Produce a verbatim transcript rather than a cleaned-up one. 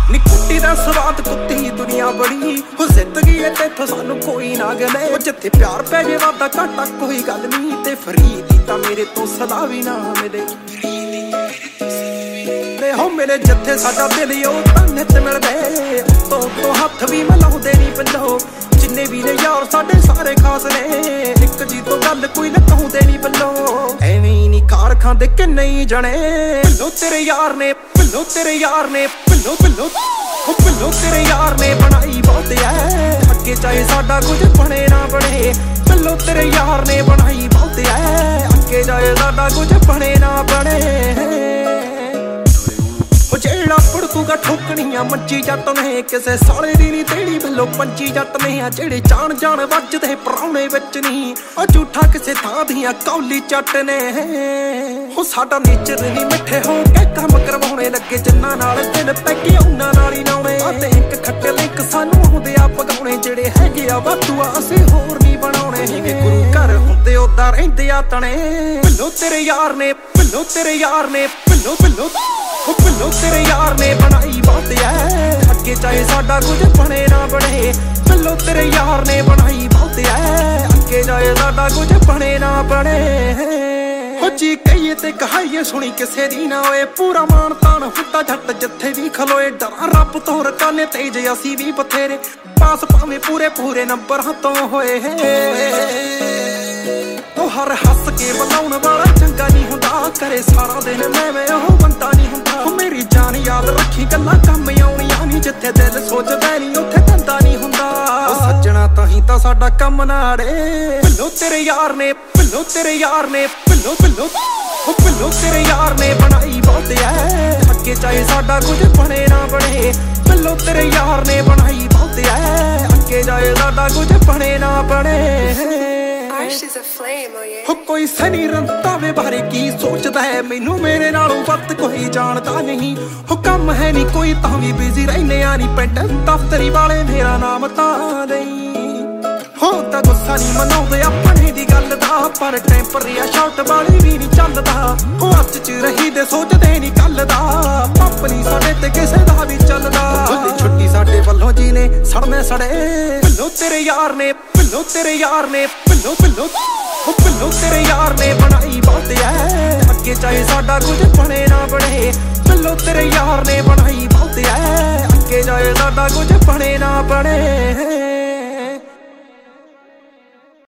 ਨੀ ਕੁੱਟੀ ਦਾ ਸਵਾਦ ਕੁੱਤੀ ਦੁਨੀਆ ਬੜੀ ਹੋ ਜ਼ਿੰਦਗੀ ਐ ਤੇਥੋਂ ਸਾਨੂੰ ਕੋਈ ਨਾ ਗਲੇ ਉਹ ਜਿੱਥੇ ਪਿਆਰ ਪੈ ਜੇ ਵਾਦਾ ਘਾਟਾ ਕੋਈ ਗੱਲ ਨਹੀਂ ਤੇ ਫਰੀਦ ਦੀ ਤਾਂ ਮੇਰੇ ਤੋਂ ਸਲਾਹ ਵੀ ਨਾ ਮਿਲੇ ਰੇ ਹੋ ਮੇਰੇ ਜਿੱਥੇ ਸਾਡਾ ਦਿਲ ਉਹ ਤਾਂ ਨਿੱਤ ਮਿਲਦੇ ਤੋਂ ਤੋਂ ਹੱਥ ਵੀ ਮਿਲਾਉਂਦੇ ਨਹੀਂ ਪੰਜਾਓ ਜਿੰਨੇ ਵੀ ਨੇ ਯਾਰ ਸਾਡੇ ਸਾਰੇ ਖਾਸ ਨੇ ਇੱਕ ਜੀ ਤੋਂ ਗੱਲ ਕੋਈ ਨਾ ਕਹੂੰਦੇ ਨਹੀਂ ਬੱਲੋ ਐਵੇਂ ਹੀ ਨਹੀਂ ਕਾਰ ਖਾਂਦੇ ਕਿ ਨਹੀਂ ਜਣੇ ਭੱਲੋ ਤੇਰੇ ਯਾਰ ਨੇ ਭੱਲੋ ਤੇਰੇ ਯਾਰ ਨੇ ਭੱਲੋ ਭੱਲੋ ਉਹ ਭੱਲੋ ਤੇਰੇ ਯਾਰ ਨੇ ਬਣਾਈ ਬਹੁਤ ਐ ਅੱਗੇ ਚਾਹੇ ਸਾਡਾ ਕੁਝ ਬਣੇ ਨਾ ਬਣੇ ਭੱਲੋ ਤੇਰੇ ਯਾਰ ਨੇ ਬਣਾਈ ਬਹੁਤ ਐ ਅੱਗੇ ਚਾਹੇ ਸਾਡਾ ਕੁਝ ਬਣੇ ਨਾ ਬਣੇ ਜਿਹੜਾ ਪੜਕੂਗਾ ਠੋਕਣੀਆਂ ਮੰਜੀ ਜੱਟ ਨੇ ਕਿਸੇ ਸਾਲੇ ਦੀ ਨੀ ਤੇੜੀ ਵੱਲੋਂ ਪੰਜੀ ਜੱਟ ਨੇ ਆ ਜਿਹੜੇ ਜਾਣ ਜਾਣ ਵੱਜਦੇ ਪਰਾਉਣੇ ਵਿੱਚ ਨਹੀਂ ਉਹ ਝੂਠਾ ਕਿਸੇ ਥਾਂ ਦੀਆਂ ਕੌਲੀ ਚੱਟ ਨੇ ਉਹ ਸਾਡਾ ਨੇਚਰ ਨਹੀਂ ਮਿੱਠੇ ਹੋ ਕੇ ਕੰਮ ਕਰਵਾਉਣੇ ਲੱਗੇ ਜਿੰਨਾਂ ਨਾਲ ਦਿਲ ਪੈ ਕੇ ਉਹਨਾਂ ਨਾਲ ਹੀ ਨਾਉਣੇ ਤੇ ਇੱਕ ਖੱਟੇ ਲਿੰਕ ਸਾਨੂੰ ਆਉਂਦੇ ਆ ਪਗਾਉਣੇ ਜਿਹੜੇ ਹੈਗੇ ਆ ਵਾਧੂ ਆ ਅਸੀਂ ਹੋਰ ਨਹੀਂ ਬਣਾਉਣੇ ਜਿਵੇਂ ਗੁਰੂ ਘਰ ਹੁੰਦੇ ਉਦਾਂ ਰਹਿੰਦੇ ਆ ਤਣੇ ਭੱਲੋ ਤੇਰੇ ਯਾਰ ਨੇ ਭੱਲੋ ਤੇਰੇ ਯਾਰ ਨੇ ਭੱਲੋ ਭੱਲੋ ਉਹ ਭੱਲੋ ਤੇਰੇ ਯਾਰ ਨੇ ਬਣਾਈ ਬਹੁਤ ਐ ਅੱਗੇ ਚਾਹੇ ਸਾਡਾ ਕੁਝ ਬਣੇ ਨਾ ਬਣੇ ਭੱਲੋ ਤੇਰੇ ਯਾਰ ਨੇ ਬਣਾਈ ਬਹੁਤ ਐ ਅੱਗੇ ਚਾਹੇ ਸਾਡਾ ਕੁਝ ਬਣੇ ਨਾ ਬਣੇ ਹੋ ਜੀ ਕਹੀਏ ਤੇ ਕਹਾਈਏ ਸੁਣੀ ਕਿਸੇ ਦੀ ਨਾ ਹੋਏ ਪੂਰਾ ਮਾਣ ਤਾਣ ਹੁੰਦਾ ਜੱਟ ਜਿੱਥੇ ਵੀ ਖਲੋਏ ਡਰਾਂ ਰੱਬ ਤੋਂ ਰਕਾਨੇ ਤੇਜ ਅਸੀਂ ਵੀ ਬਥੇਰੇ ਪਾਸ ਭਾਵੇਂ ਪੂਰੇ ਪੂਰੇ ਨੰਬਰਾਂ ਤੋਂ ਹੋਏ ਉਹ ਹਰ ਹੱਸ ਕੇ ਬੁਲਾਉਣ ਵਾਲਾ ਚੰਗਾ ਨਹੀਂ ਹੁੰਦਾ ਕਰੇ ਸਾਰਾ ਦਿਨ ਮੈਂ ਮੈਂ ਉਹ ਬੰਦਾ ਨਹੀਂ ਹੁੰਦਾ ਉਹ ਮੇਰੀ ਜਾਨ ਯਾਦ ਰੱਖੀ ਗੱਲਾਂ ਕੰਮ ਆਉਣੀਆਂ ਨਹੀਂ ਜਿੱਥੇ ਦਿਲ ਸੋਚਦਾ ਨਹੀਂ ਉੱਥੇ ਧੰਦਾ ਨਹੀਂ ਹੁੰਦਾ ਉਹ ਸੱਜਣਾ ਤਾਂ ਹੀ ਤਾਂ ਸਾਡਾ ਕੰਮ ਨਾੜੇ ਭੱਲੋ ਤੇਰੇ ਯਾਰ ਨੇ ਭੱਲੋ ਤੇਰੇ ਯਾਰ ਨੇ ਭੱਲੋ ਭੱਲੋ ਉਹ ਭੱਲੋ ਤੇਰੇ ਯਾਰ ਨੇ ਬਣਾਈ ਬਹੁਤ ਐ ਅੱਗੇ ਚਾਹੇ ਸਾਡਾ ਕੁਝ ਬਣੇ ਨਾ ਬਣੇ ਭੱਲੋ ਤੇਰੇ ਯਾਰ ਨੇ ਬਣਾਈ ਬਹੁਤ ਐ ਅੱਗੇ ਚਾਹੇ ਸਾਡਾ ਕੁਝ ਬਣੇ ਨਾ ਬਣੇ ਹੋ ਕੋਈ ਸਨੀ ਰੰਤਾਵੇ ਬਾਰੇ ਕੀ ਸੋਚਦਾ ਹੈ ਮੈਨੂੰ ਮੇਰੇ ਨਾਲੋਂ ਵੱਧ ਕੋਈ ਜਾਣਦਾ ਨਹੀਂ ਹੋ ਕੰਮ ਹੈ ਨਹੀਂ ਕੋਈ ਤਾਂ ਵੀ ਬਿਜ਼ੀ ਰਹਿੰਦੇ ਆ ਨਹੀਂ ਪਿੰਡ ਦਫ਼ਤਰੀ ਵਾਲੇ ਮੇਰਾ ਨਾਮ ਤਾਂ ਨਹੀਂ ਹੋ ਤਾਂ ਗੁੱਸਾ ਨਹੀਂ ਮਨਾਉਂਦੇ ਆਪਣੇ ਦੀ ਗੱਲ ਦਾ ਪਰ ਟੈਂਪਰੀ ਆ ਸ਼ਾਟ ਵਾਲੀ ਵੀ ਨਹੀਂ ਚੱਲਦਾ ਉਹ ਅੱਜ ਚ ਰਹੀ ਦੇ ਸੋਚਦੇ ਨਹੀਂ ਕੱਲ ਦਾ ਪੰਪ ਨਹੀਂ ਸਾਡੇ ਤੇ ਕਿਸੇ ਦਾ ਵੀ ਚੱਲਦਾ ਛੁੱਟੀ ਸਾਡੇ ਵੱਲੋਂ ਜੀ ਨੇ ਸੜਨੇ ਸੜੇ ਭੱਲੋ ਤੇਰੇ ਯਾਰ ਨੇ ਭੱਲੋ ਤੇਰੇ ਯਾਰ ਨੇ ਭੱਲੋ ਭੱਲੋ ਉਹ ਭੱਲੋ ਤੇਰੇ ਯਾਰ ਨੇ ਬਣਾਈ ਬਹੁਤ ਐ ਅੱਗੇ ਚਾਹੇ ਸਾਡਾ ਕੁਝ ਬਣੇ ਨਾ ਬਣੇ ਭੱਲੋ ਤੇਰੇ ਯਾਰ ਨੇ ਬਣਾਈ ਬਹੁਤ ਐ ਅੱਗੇ ਚਾਹੇ ਸਾਡਾ ਕੁਝ ਬਣੇ ਨਾ ਬਣੇ